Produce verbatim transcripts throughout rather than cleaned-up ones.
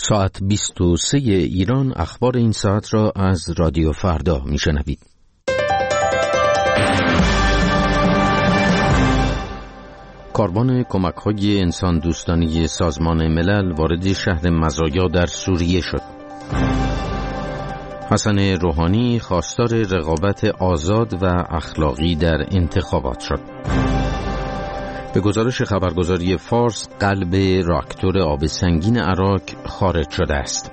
ساعت بیست و سه ایران اخبار این ساعت را از رادیو فردا میشنوید. کاروان کمک‌های انسان دوستانه سازمان ملل وارد شهر مزایا در سوریه شد. حسن روحانی خواستار رقابت آزاد و اخلاقی در انتخابات شد. به گزارش خبرگزاری فارس، قلب راکتور آب سنگین عراق خارج شده است.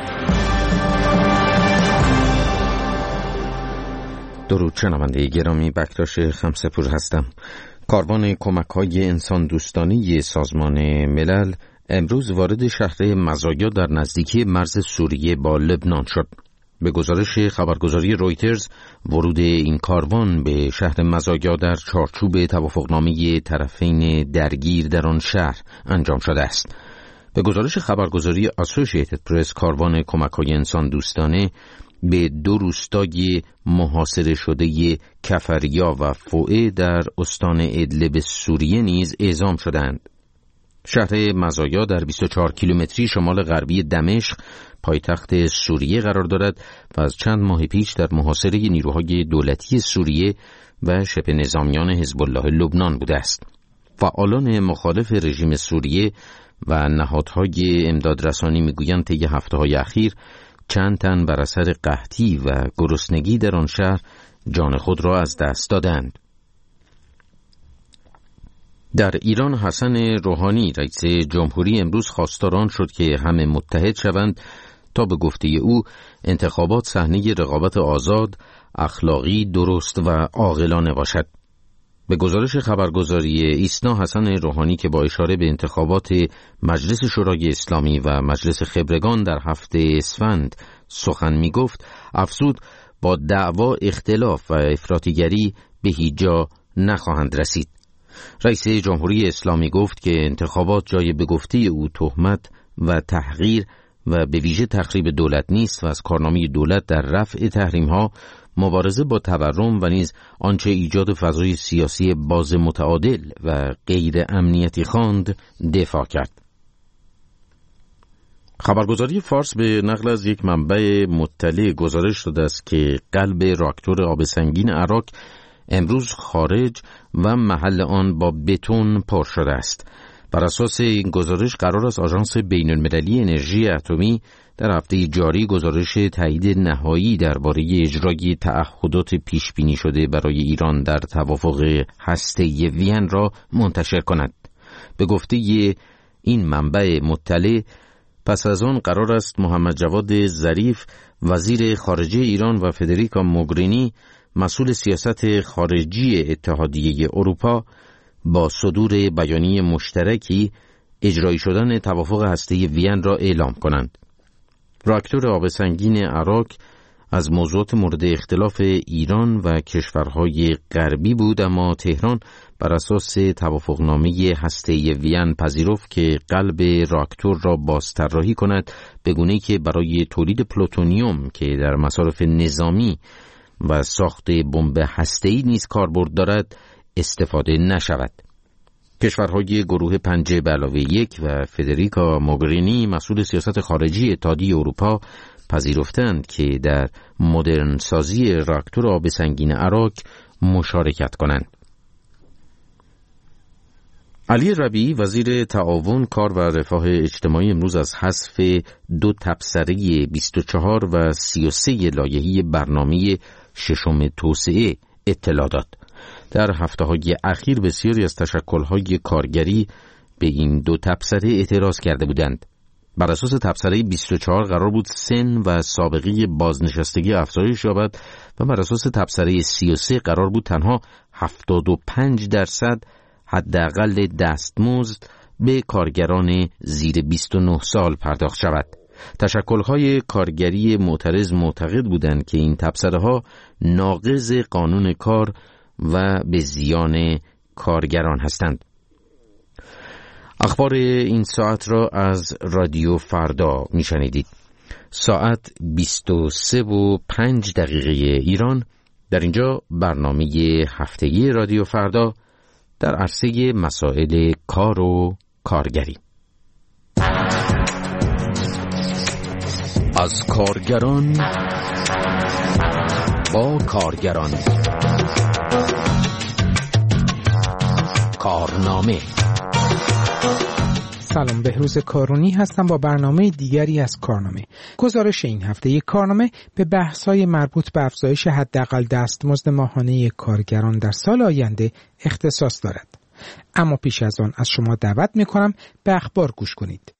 درود شنونده گرامی، بکتاش خمسپور هستم. کاروان کمک‌های انسان دوستانه سازمان ملل امروز وارد شهر مزایا در نزدیکی مرز سوریه با لبنان شد. به گزارش خبرگزاری رویترز، ورود این کاروان به شهر مزایا در چارچوب توافقنامه طرفین درگیر در آن شهر انجام شده است. به گزارش خبرگزاری اسوسییتد پرس، کاروان کمک‌های انسان دوستانه به دو روستای محاصره شده کفریا و فوئه در استان ادلب سوریه نیز اعزام شدند. شهر مزایا در بیست و چهار کیلومتری شمال غربی دمشق، پایتخت سوریه قرار دارد و از چند ماه پیش در محاصره نیروهای دولتی سوریه و شبه نظامیان حزب الله لبنان بوده است. فعالان مخالف رژیم سوریه و نهادهای امدادرسانی میگویند طی هفته‌های اخیر چند تن بر اثر قحطی و گرسنگی در آن شهر جان خود را از دست دادند. در ایران، حسن روحانی رئیس جمهوری امروز خواستار شد که همه متحد شوند تا به گفته او انتخابات صحنه رقابت آزاد، اخلاقی، درست و عاقلانه باشد. به گزارش خبرگزاری ایسنا، حسن روحانی که با اشاره به انتخابات مجلس شورای اسلامی و مجلس خبرگان در هفته اسفند سخن می گفت، افزود با دعوا، اختلاف و افراطیگری به هیچ جا نخواهند رسید. رئیس جمهوری اسلامی گفت که انتخابات جای به گفته او تهمت و تحقیر و به ویژه تخریب دولت نیست و از کارنامه دولت در رفع تحریم‌ها، مبارزه با تورم و نیز آنچه ایجاد فضای سیاسی باز متعادل و غیر امنیتی خواند دفاع کرد. خبرگزاری فارس به نقل از یک منبع مطلع گزارش داده است که قلب راکتور آب سنگین عراق امروز خارج و محل آن با بتون پر شده است. بر اساس این گزارش قرار است آژانس بین‌المللی انرژی اتمی در هفته جاری گزارش تایید نهایی درباره اجرای تعهدات پیش بینی شده برای ایران در توافق هسته‌ای وین را منتشر کند. به گفته این منبع مطلع، پس از آن قرار است محمد جواد ظریف وزیر خارجه ایران و فدریکا موگرینی مسئول سیاست خارجی اتحادیه اروپا با صدور بیانیه مشترکی اجرایی شدن توافق هسته‌ای وین را اعلام کنند. راکتور آب سنگین عراق از موضوعات مورد اختلاف ایران و کشورهای غربی بود، اما تهران بر اساس توافقنامه هسته‌ای وین پذیرفت که قلب راکتور را بازطراحی کند به گونه‌ای که برای تولید پلوتونیوم که در مصارف نظامی و ساخت بمب هسته‌ای نیز کاربرد دارد استفاده نشود. کشورهای گروه پنج به علاوه یک و فدریکا موگرینی مسئول سیاست خارجی اتحادیه اروپا پذیرفتند که در مدرن سازی راکتور آب سنگین عراق مشارکت کنند. علی ربیعی وزیر تعاون، کار و رفاه اجتماعی امروز از حذف دو تبصره بیست و چهار و سی و سه لایحه برنامه ششم توسعه اطلاع داد. در هفته‌های اخیر بسیاری از تشکل‌های کارگری به این دو تبصره اعتراض کرده بودند. بر اساس تبصره بیست و چهار قرار بود سن و سابقه بازنشستگی افزایش یابد و بر اساس تبصره سی و سه قرار بود تنها هفتاد و پنج درصد حداقل دستمزد به کارگران زیر بیست و نه سال پرداخت شود. تشکل‌های کارگری معترض معتقد بودند که این تبصره‌ها ناقض قانون کار و به زیان کارگران هستند. اخبار این ساعت را از رادیو فردا میشنیدید. ساعت بیست و سه و پنج دقیقه ایران. در اینجا برنامه هفتگی رادیو فردا در عرصه مسائل کار و کارگری. از کارگران با کارگران. کارنامه. سلام، بهروز کارونی هستم با برنامه دیگری از کارنامه. گزارش این هفته یک کارنامه به بحث‌های مربوط به افزایش حداقل دستمزد ماهانه کارگران در سال آینده اختصاص دارد. اما پیش از آن از شما دعوت می‌کنم به اخبار گوش کنید.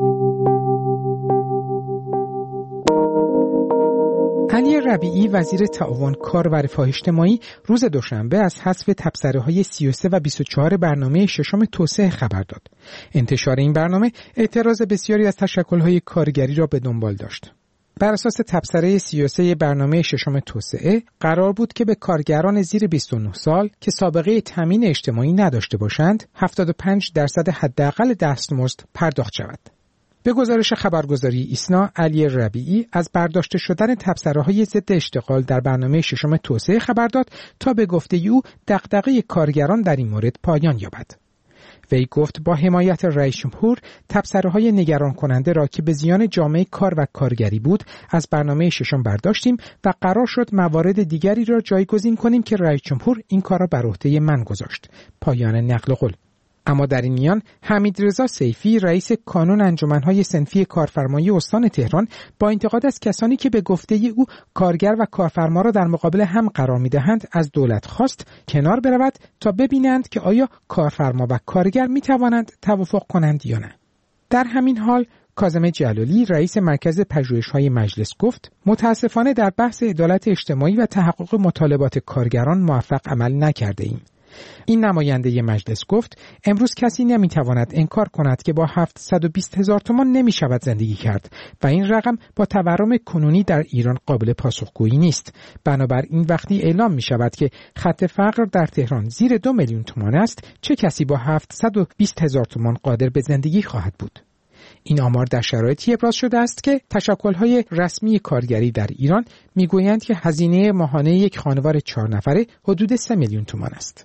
علی ربیعی وزیر تعاون کار و رفاه اجتماعی روز دوشنبه از حذف تبصره‌های سی و سه و بیست و چهار برنامه ششم توسعه خبر داد. انتشار این برنامه اعتراض بسیاری از تشکل‌های کارگری را به دنبال داشت. بر اساس تبصره سی و سه برنامه ششم توسعه قرار بود که به کارگران زیر بیست و نه سال که سابقه تامین اجتماعی نداشته باشند هفتاد و پنج درصد حداقل دستمزد پرداخت شود. به گزارش خبرگزاری ایسنا، علی ربیعی از برداشته شدن تبصره‌های ضد اشتغال در برنامه ششم توسعه خبر داد تا به گفته او دغدغه کارگران در این مورد پایان یابد. وی گفت با حمایت رئیس جمهور تبصره‌های نگران کننده را که به زیان جامعه کار و کارگری بود از برنامه ششم برداشتیم و قرار شد موارد دیگری را جایگزین کنیم که رئیس جمهور این کار را بر عهده من گذاشت. پایان نقل قول. اما در این میان حمیدرضا سیفی رئیس کانون انجمن‌های صنفی کارفرمایی استان تهران با انتقاد از کسانی که به گفته او کارگر و کارفرما را در مقابل هم قرار می‌دهند از دولت خواست کنار برود تا ببینند که آیا کارفرما و کارگر می‌توانند توافق کنند یا نه. در همین حال کاظم جلالی رئیس مرکز پژوهش‌های مجلس گفت متاسفانه در بحث عدالت اجتماعی و تحقق مطالبات کارگران موفق عمل نکرده‌ایم. این نماینده مجلس گفت امروز کسی نمیتواند انکار کند که با هفتصد و بیست هزار تومان نمی شود زندگی کرد و این رقم با تورم کنونی در ایران قابل پاسخگویی نیست. بنابراین وقتی اعلام می شود که خط فقر در تهران زیر دو میلیون تومان است، چه کسی با هفتصد و بیست هزار تومان قادر به زندگی خواهد بود؟ این آمار در شرایطی ابراز شده است که تشکل‌های رسمی کارگری در ایران میگویند که هزینه ماهانه یک خانوار چهار نفره حدود سه میلیون تومان است.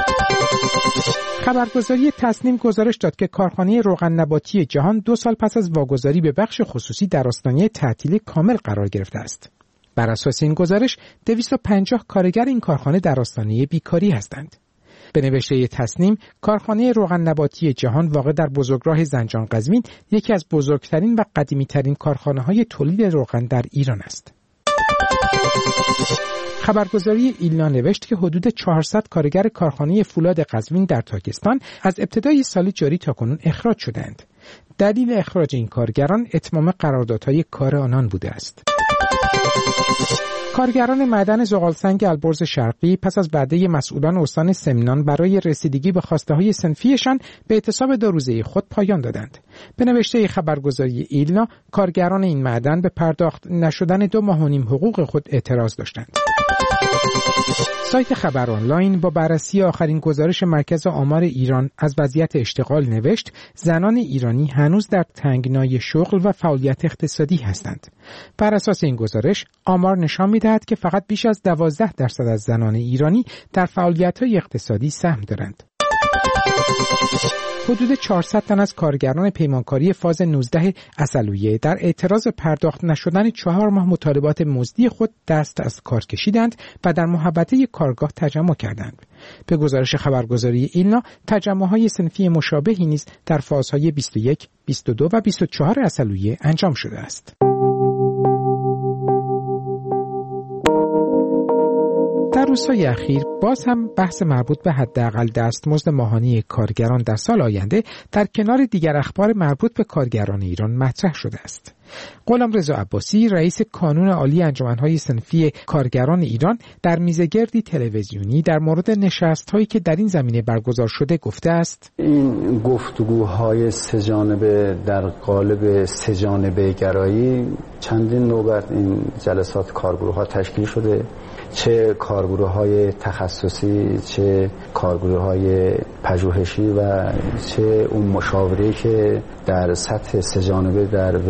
خبرگزاری تصنیم گزارش داد که کارخانه روغن نباتی جهان دو سال پس از واگذاری به بخش خصوصی در آستانه تعطیلی کامل قرار گرفته است. بر اساس این گزارش دویست و پنجاه کارگر این کارخانه در آستانه بیکاری هستند. به نوشته تصنیم، کارخانه روغن نباتی جهان واقع در بزرگراه زنجان قزوین یکی از بزرگترین و قدیمی‌ترین کارخانه‌های تولید روغن در ایران است. خبرگزاری ایلنا نوشت که حدود چهارصد کارگر کارخانه فولاد قزوین در تاکستان از ابتدای سال جاری تاکنون اخراج شدند. دلیل اخراج این کارگران اتمام قراردادهای کار آنان بوده است. کارگران معدن زغالسنگ البرز شرقی پس از وعده مسئولان استان سمنان برای رسیدگی به خواسته‌های صنفیشان به اعتصاب دو روزه خود پایان دادند. به نوشته خبرگزاری ایلنا، کارگران این معدن به پرداخت نشدن دو ماه و نیم حقوق خود اعتراض داشتند. سایت خبر آنلاین با بررسی آخرین گزارش مرکز آمار ایران از وضعیت اشتغال نوشت زنان ایرانی هنوز در تنگنای شغل و فعالیت اقتصادی هستند. بر اساس این گزارش آمار نشان می‌دهد که فقط بیش از دوازده درصد از زنان ایرانی در فعالیت‌های اقتصادی سهم دارند. حدود چهارصد تن از کارگران پیمانکاری فاز نوزده عسلویه در اعتراض پرداخت نشدن چهار ماه مطالبات مزدی خود دست از کار کشیدند و در محوطه کارگاه تجمع کردند. به گزارش خبرگزاری ایلنا، تجمع‌های صنفی مشابهی نیز در فازهای بیست و یک، بیست و دو و بیست و چهار عسلویه انجام شده است. در روزهای اخیر باز هم بحث مربوط به حداقل دستمزد ماهانه کارگران در سال آینده در کنار دیگر اخبار مربوط به کارگران ایران مطرح شده است. غلامرضا عباسی رئیس کانون عالی انجمن‌های صنفی کارگران ایران در میزگردی تلویزیونی در مورد نشست‌هایی که در این زمینه برگزار شده گفته است: این گفتگوهای سه‌جانبه در قالب سه‌جانبه گرایی چندین نوبت این جلسات کارگروه‌ها تشکیل شده، چه کارگروه‌های تخصصی، چه کارگروه‌های پژوهشی و چه اون مشاوره‌ای که در سطح سه‌جانبه در وزارت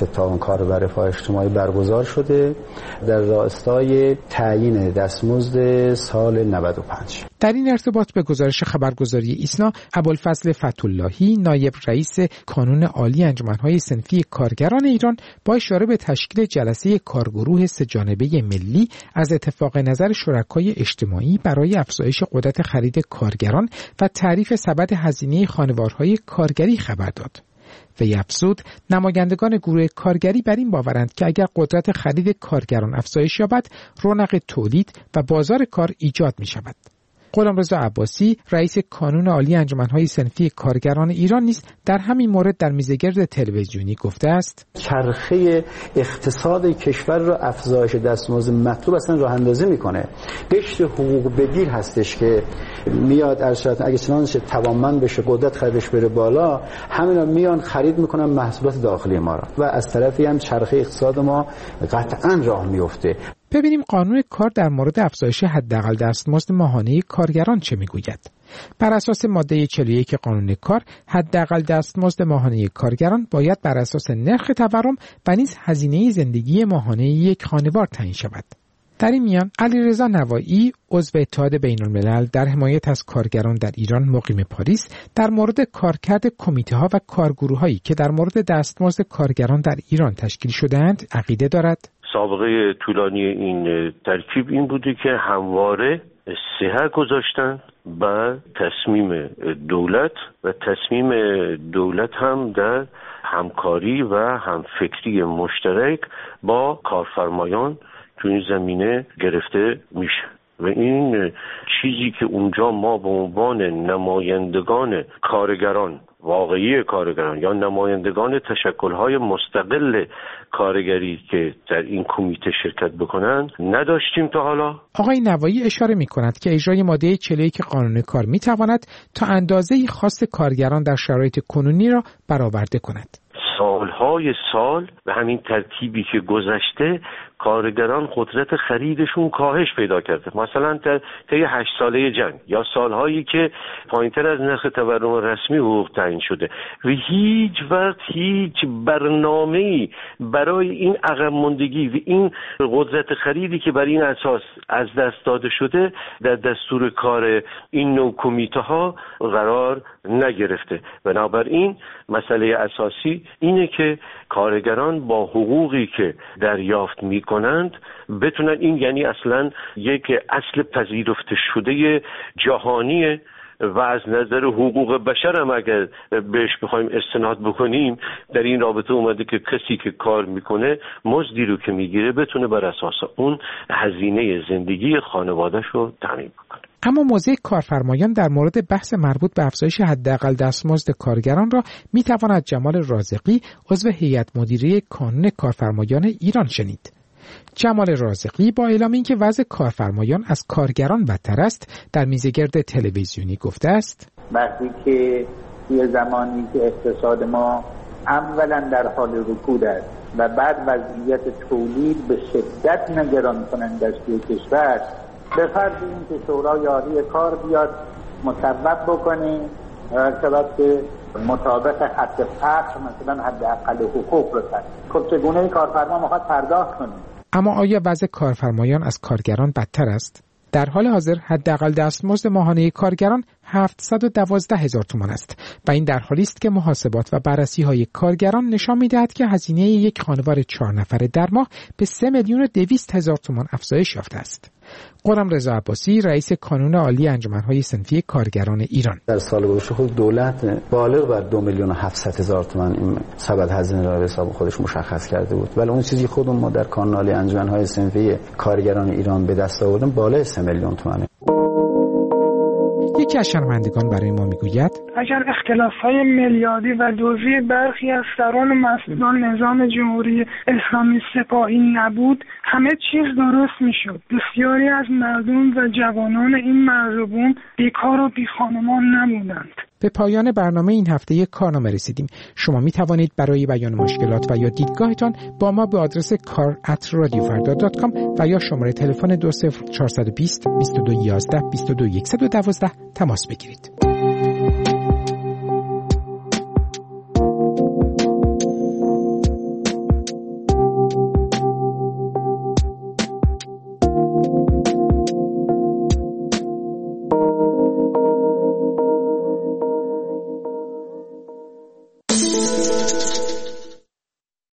تعاون کار و رفاه اجتماعی برگزار شده در راستای تعیین دستمزد سال نود و پنج. در این ارتباط به گزارش خبرگزاری ایسنا، ابوالفضل فتح‌اللهی نایب رئیس کانون عالی انجمن‌های صنفی کارگران ایران با اشاره به تشکیل جلسه کارگروه سه‌جانبه ملی از اتفاق نظر شرکای اجتماعی برای افزایش قدرت خرید کارگران و تعریف سبد هزینه خانوارهای کارگری خبر داد. وی افزود نمایندگان گروه کارگری بر این باورند که اگر قدرت خرید کارگران افزایش یابد، رونق تولید و بازار کار ایجاد می شود. غلامرضا عباسی رئیس کانون عالی انجمن‌های صنفی کارگران ایران نیز در همین مورد در میزگرد تلویزیونی گفته است چرخه اقتصاد کشور را افزایش دستمزد مطلوب اصلا راه اندازی میکنه. قشر حقوق بدیر هستش که میاد ارشد اگه چنانچه توانمند بشه قدرت خریدش بره بالا، همینا میان خرید میکنن محصولات داخلی ما را و از طرفی هم چرخه اقتصاد ما قطعا راه میفته. ببینیم قانون کار در مورد افزایش حداقل دستمزد ماهانه کارگران چه میگوید. بر اساس ماده چهل و یک قانون کار، حداقل دستمزد ماهانه کارگران باید بر اساس نرخ تورم و نیز هزینه زندگی ماهانه یک خانوار تعیین شود. در این میان علیرضا نوایی عضو اتحاد بین‌الملل در حمایت از کارگران در ایران مقیم پاریس در مورد کارکرد کمیته‌ها و کارگروه‌هایی که در مورد دستمزد کارگران در ایران تشکیل شده‌اند عقیده دارد. سابقه طولانی این ترکیب این بوده که همواره صحه گذاشتن و تصمیم دولت و تصمیم دولت هم در همکاری و همفکری مشترک با کارفرمایان تو این زمینه گرفته میشه و این چیزی که اونجا ما به عنوان نمایندگان کارگران، واقعی کارگران یا نمایندگان تشکل‌های مستقل کارگری که در این کمیته شرکت بکنند نداشتیم تا حالا. آقای نوایی اشاره می‌کند که اجرای ماده چهل و یک قانون کار می‌تواند تا اندازه‌ای خاص کارگران در شرایط کنونی را برآورده کند. سالهای سال به همین ترتیبی که گذشته کارگران قدرت خریدشون کاهش پیدا کرده. مثلا طی هشت ساله جنگ یا سالهایی که پایینتر از نرخ تورم رسمی حقوق تعیین شده و هیچ وقت هیچ برنامه‌ای برای این عقب ماندگی و این قدرت خریدی که بر این اساس از دست داده شده در دستور کار این نوع کمیته ها قرار نگرفته. بنابراین مسئله اساسی اینه که کارگران با حقوقی که دریافت میکنند بتونن، این یعنی اصلا یک اصل پذیرفته شده جهانیه و از نظر حقوق بشر هم اگر بهش بخوایم استناد بکنیم در این رابطه اومده که کسی که کار میکنه مزدی رو که میگیره بتونه بر اساس اون هزینه زندگی خانواده‌اش رو تامین کنه. اما موضع کارفرمایان در مورد بحث مربوط به افزایش حداقل دستمزد کارگران را میتواند جمال رازقی عضو هیئت مدیره کانون کارفرمایان ایران شنید. جمال رازقی با اعلام اینکه وضع کارفرمایان از کارگران بدتر است در میزگرد تلویزیونی گفته است وقتی که یه زمانی که اقتصاد ما اولا در حال رکود است و بعد وضعیت تولید به شدت نگران کننده است توی کشور، به فرض اینکه شورای عالی کار بیاد مصوب بکنه که مطابق حد فقر مثلا حداقل حقوق رو تعیین. خب چگونه کارفرما میخواد پرداخت کنه؟ اما آیا وضع کارفرمایان از کارگران بدتر است؟ در حال حاضر حداقل دستمزد ماهانه کارگران هفتصد و دوازده هزار تومان است و این در حالی است که محاسبات و بررسی‌های کارگران نشان می‌دهد که هزینه یک خانوار چهار نفره در ماه به سه میلیون و دویست هزار تومان افزایش یافته است. غلامرضا عباسی رئیس کانون عالی انجمن‌های صنفی کارگران ایران: در سال گذشته خود دولت بالغ بر دو میلیون و هفتصد هزار تومان این سبد هزینه را به حساب خودش مشخص کرده بود، ولی اون چیزی خودمون ما در کانون عالی انجمن‌های صنفی کارگران ایران به دست آوردیم بالای سه میلیون تومانه. یکی از شنوندگان برای ما میگوید اگر اختلاف‌های میلیاردی و دوزی برخی از سران و مسئولان نظام جمهوری اسلامی سپاهی نبود، همه چیز درست میشد. بسیاری از مردم و جوانان این مرزبون بیکار و بیخانمان نبودند. به پایان برنامه این هفته کارنامه رسیدیم. شما می توانید برای بیان مشکلات و یا دیدگاهتان با ما به آدرس کار ات رادیو فردا دات کام و یا شماره تلفن دو صفر چهار دو صفر بیست بیست و دو یازده بیست و دو صفر یک یک دو تماس بگیرید.